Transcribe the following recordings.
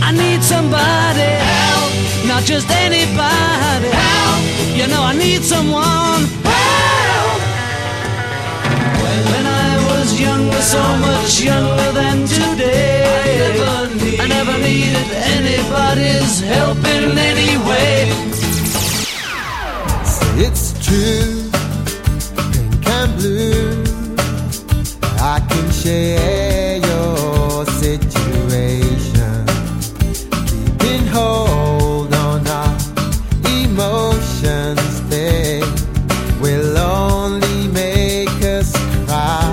I need somebody help, not just anybody help. You know I need someone help. When I was younger, so much younger than today, I never needed anybody's help in any way. It's true, pink and blue, I can share your situation. We can hold on our emotions, they will only make us cry.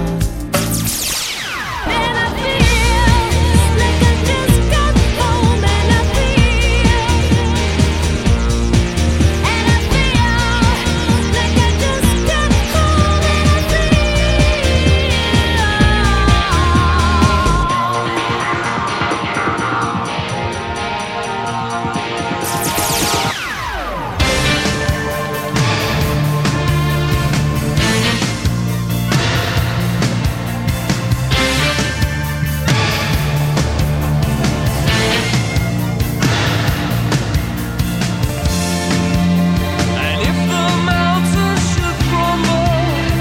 And I feel like I just got home, and I feel like I just got home, and I And if the mountains should crumble,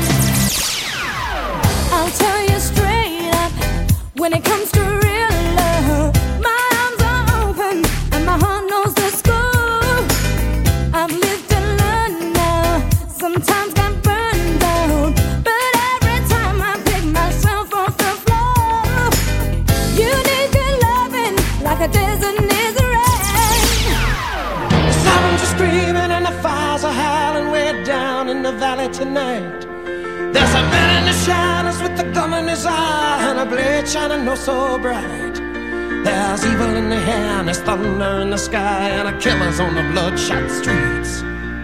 I'll tell you straight up, when it comes to real love, my arms are open and my heart knows the score. I've lived and learned now, sometimes got burned out, but every time I pick myself off the floor. You need good loving like a desert needs a rain. The sirens are screaming and the fires are howling way down in the valley tonight. There's a man in the shadows with a gun in his eye and a blade shining oh so bright. There's evil in the air and there's thunder in the sky and a killer's on the bloodshot streets.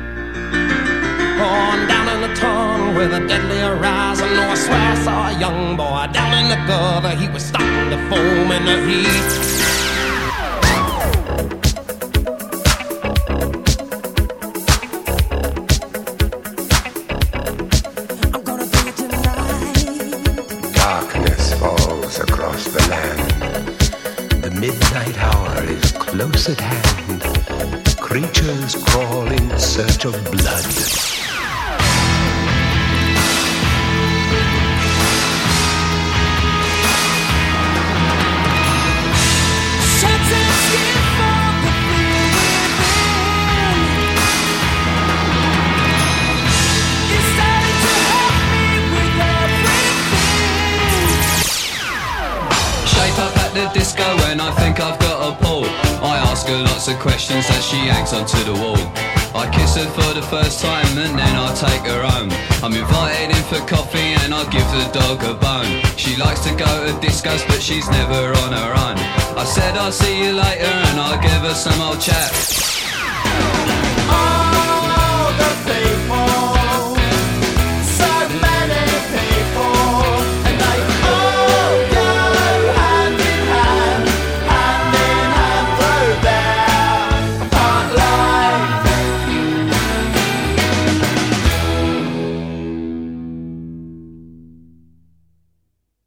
Oh, and down in the tunnel with a deadly horizon, oh, I swear I saw a young boy down in the gutter. He was starting to foam in the heat. I'm gonna do it tonight. Darkness falls across the land. The midnight hour is close at hand. Creatures crawl in search of blood. Shots and skin for the fear within. You started to help me with everything. Shape up at the disco when I think I've got a pull. I ask her lots of questions as she hangs onto the wall. I kiss her for the first time and then I take her home. I'm invited in for coffee and I give the dog a bone. She likes to go to discos but she's never on her own. I said I'll see you later and I'll give her some old chat.